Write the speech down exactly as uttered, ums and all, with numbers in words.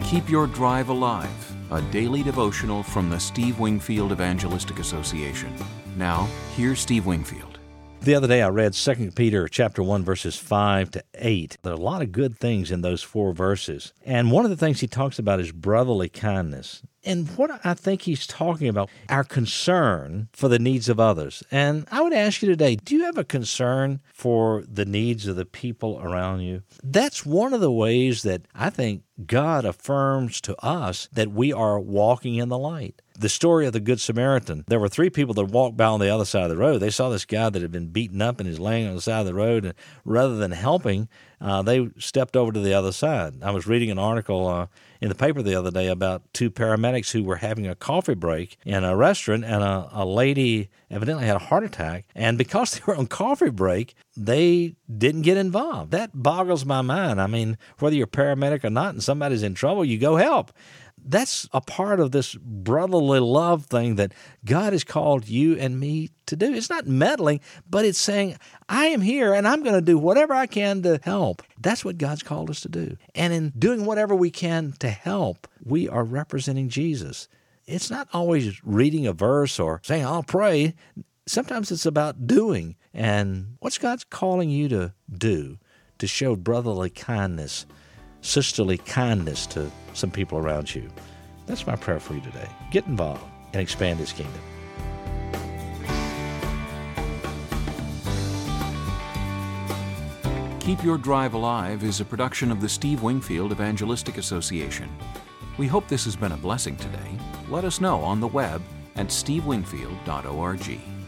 Keep Your Drive Alive, a daily devotional from the Steve Wingfield Evangelistic Association. Now, here's Steve Wingfield. The other day I read Second Peter chapter one, verses five to eight. There are a lot of good things in those four verses. And one of the things he talks about is brotherly kindness. And what I think he's talking about, our concern for the needs of others. And I would ask you today, do you have a concern for the needs of the people around you? That's one of the ways that I think God affirms to us that we are walking in the light. The story of the Good Samaritan, there were three people that walked by on the other side of the road. They saw this guy that had been beaten up and is laying on the side of the road, and rather than helping, uh, they stepped over to the other side. I was reading an article uh, in the paper the other day about two paramedics who were having a coffee break in a restaurant, and a, a lady evidently had a heart attack, and because they were on coffee break, they didn't get involved. That boggles my mind. I mean, whether you're a paramedic or not and somebody's in trouble, you go help. That's a part of this brotherly love thing that God has called you and me to do. It's not meddling, but it's saying, I am here and I'm going to do whatever I can to help. That's what God's called us to do. And in doing whatever we can to help, we are representing Jesus. It's not always reading a verse or saying, I'll pray. Sometimes it's about doing. And what's God's calling you to do to show brotherly kindness, sisterly kindness to some people around you? That's my prayer for you today. Get involved and expand His kingdom. Keep Your Drive Alive is a production of the Steve Wingfield Evangelistic Association. We hope this has been a blessing today. Let us know on the web at steve wingfield dot org.